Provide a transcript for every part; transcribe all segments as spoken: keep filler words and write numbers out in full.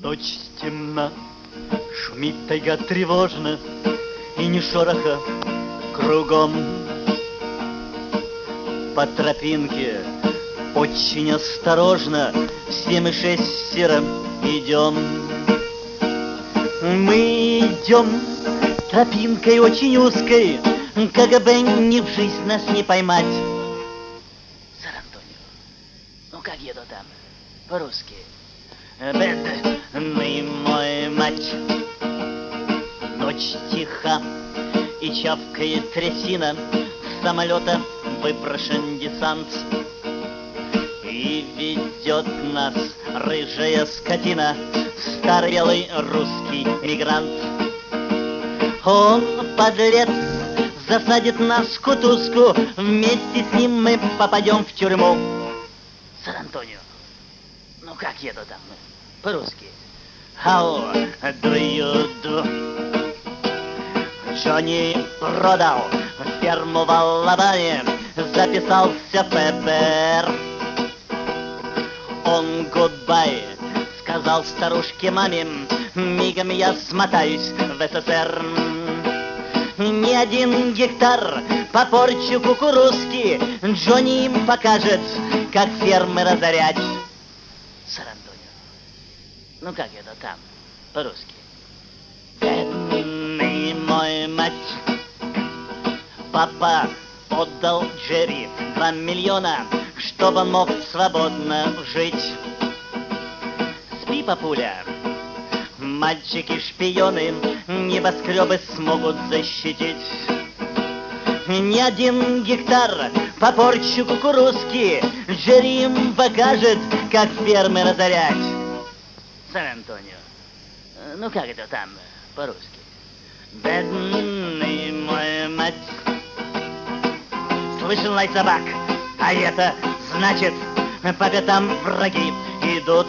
Ночь темна, шумит тайга тревожно, и ни шороха кругом. По тропинке очень осторожно все мы шестеро идем. Мы идем тропинкой очень узкой, как бы ни в жизнь нас не поймать. Сэр Антонио, ну как еду там, по-русски? Бедный мой мать. Ночь тиха и чавкает трясина, с самолета выброшен десант. И ведет нас рыжая скотина, старый белый русский мигрант. Он, подлец, засадит нас в кутузку, вместе с ним мы попадем в тюрьму. Сэр Антонио, ну как еду там, по-русски? How do you do? Джонни продал ферму в Алабаме, записался в ФБР. Он гудбай сказал старушке маме, мигом я смотаюсь в СССР. Ни один гектар попорчу кукурузки, Джонни им покажет, как фермы разорять. Сэр Антонио, ну как это там, по-русски? Бедный мой мать. Папа отдал Джерри два миллиона, чтобы он мог свободно жить. Спи, папуля, мальчики-шпионы небоскребы смогут защитить. Ни один гектар попорчу кукурузки, Джерри им покажет, как фермы разорять. Сэр Антонио, ну как это там, по-русски? Бедный мой мать. Слышен лай собак, а это значит, по пятам враги идут.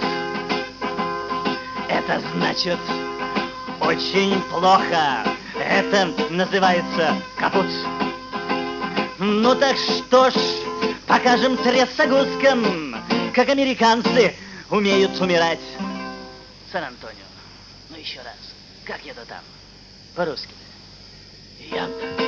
Это значит очень плохо. Это называется капут. Ну так что ж, покажем трясогузкам, как американцы умеют умирать. Сэр Антонио, ну еще раз, как еду там, по-русски? Я